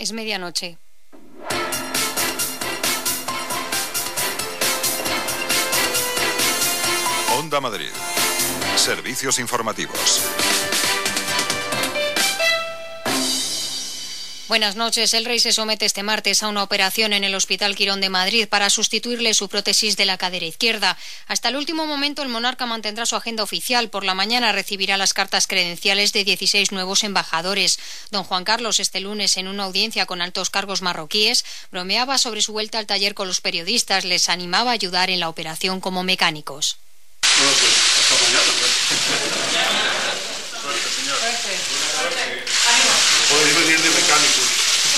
Es medianoche. Onda Madrid. Servicios informativos. Buenas noches. El Rey se somete este martes a una operación en el Hospital Quirón de Madrid para sustituirle su prótesis de la cadera izquierda. Hasta el último momento, el monarca mantendrá su agenda oficial. Por la mañana recibirá las cartas credenciales de 16 nuevos embajadores. Don Juan Carlos, este lunes, en una audiencia con altos cargos marroquíes, bromeaba sobre su vuelta al taller con los periodistas. Les animaba a ayudar en la operación como mecánicos. Bueno, pues hasta mañana. Suerte, señor. Suerte. Podéis venir de mecánicos.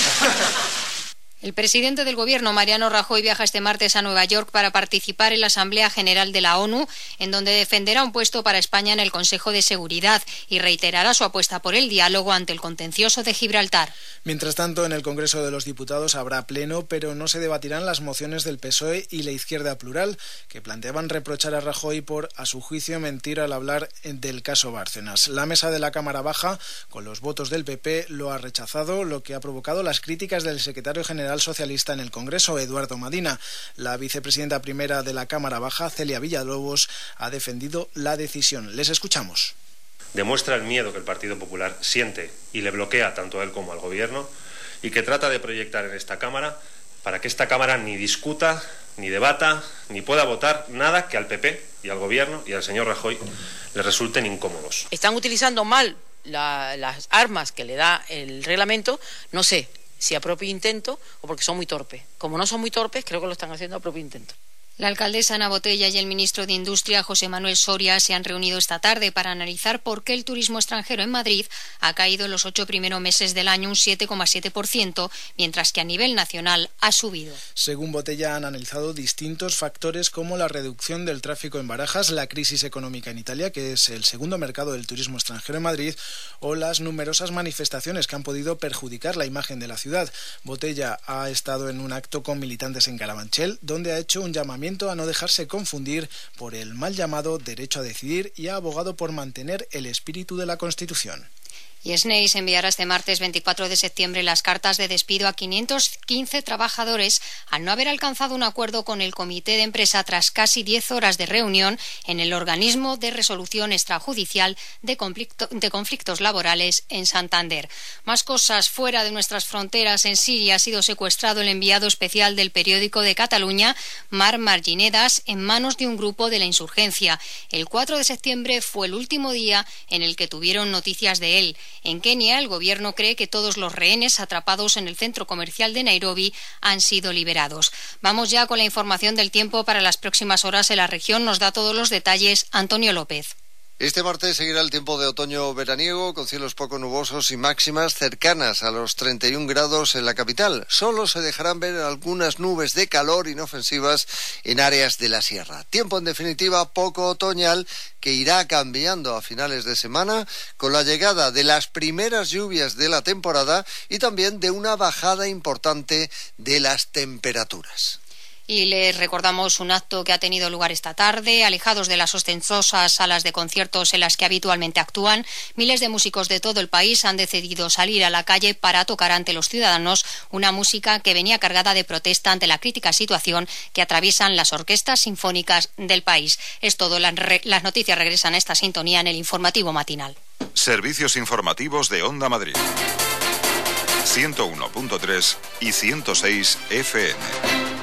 El presidente del Gobierno, Mariano Rajoy, viaja este martes a Nueva York para participar en la Asamblea General de la ONU, en donde defenderá un puesto para España en el Consejo de Seguridad y reiterará su apuesta por el diálogo ante el contencioso de Gibraltar. Mientras tanto, en el Congreso de los Diputados habrá pleno, pero no se debatirán las mociones del PSOE y la Izquierda Plural, que planteaban reprochar a Rajoy por, a su juicio, mentir al hablar del caso Bárcenas. La mesa de la Cámara Baja, con los votos del PP, lo ha rechazado, lo que ha provocado las críticas del secretario general socialista en el Congreso, Eduardo Madina. La vicepresidenta primera de la Cámara Baja, Celia Villalobos, ha defendido la decisión. Les escuchamos. Demuestra el miedo que el Partido Popular siente y le bloquea tanto a él como al Gobierno, y que trata de proyectar en esta Cámara para que esta Cámara ni discuta, ni debata, ni pueda votar nada que al PP y al Gobierno y al señor Rajoy les resulten incómodos. Están utilizando mal las armas que le da el reglamento, no sé si a propio intento o porque son muy torpes. Como no son muy torpes, creo que lo están haciendo a propio intento. La alcaldesa Ana Botella y el ministro de Industria, José Manuel Soria, se han reunido esta tarde para analizar por qué el turismo extranjero en Madrid ha caído en los 8 primeros meses del año un 7,7%, mientras que a nivel nacional ha subido. Según Botella, han analizado distintos factores como la reducción del tráfico en Barajas, la crisis económica en Italia, que es el segundo mercado del turismo extranjero en Madrid, o las numerosas manifestaciones que han podido perjudicar la imagen de la ciudad. Botella ha estado en un acto con militantes en Carabanchel, donde ha hecho un llamamiento a no dejarse confundir por el mal llamado derecho a decidir y ha abogado por mantener el espíritu de la Constitución. Y SNEIS enviará este martes 24 de septiembre las cartas de despido a 515 trabajadores al no haber alcanzado un acuerdo con el comité de empresa tras casi 10 horas de reunión en el organismo de resolución extrajudicial de conflictos laborales en Santander. Más cosas fuera de nuestras fronteras. En Siria ha sido secuestrado el enviado especial del periódico de Cataluña, Marc Marginedas, en manos de un grupo de la insurgencia. El 4 de septiembre fue el último día en el que tuvieron noticias de él. En Kenia, el gobierno cree que todos los rehenes atrapados en el centro comercial de Nairobi han sido liberados. Vamos ya con la información del tiempo para las próximas horas en la región. Nos da todos los detalles Antonio López. Este martes seguirá el tiempo de otoño veraniego, con cielos poco nubosos y máximas cercanas a los 31 grados en la capital. Solo se dejarán ver algunas nubes de calor inofensivas en áreas de la sierra. Tiempo, en definitiva, poco otoñal, que irá cambiando a finales de semana con la llegada de las primeras lluvias de la temporada y también de una bajada importante de las temperaturas. Y les recordamos un acto que ha tenido lugar esta tarde. Alejados de las ostentosas salas de conciertos en las que habitualmente actúan, miles de músicos de todo el país han decidido salir a la calle para tocar ante los ciudadanos una música que venía cargada de protesta ante la crítica situación que atraviesan las orquestas sinfónicas del país. Es todo. Las noticias regresan a esta sintonía en el informativo matinal. Servicios informativos de Onda Madrid. 101.3 y 106 FM.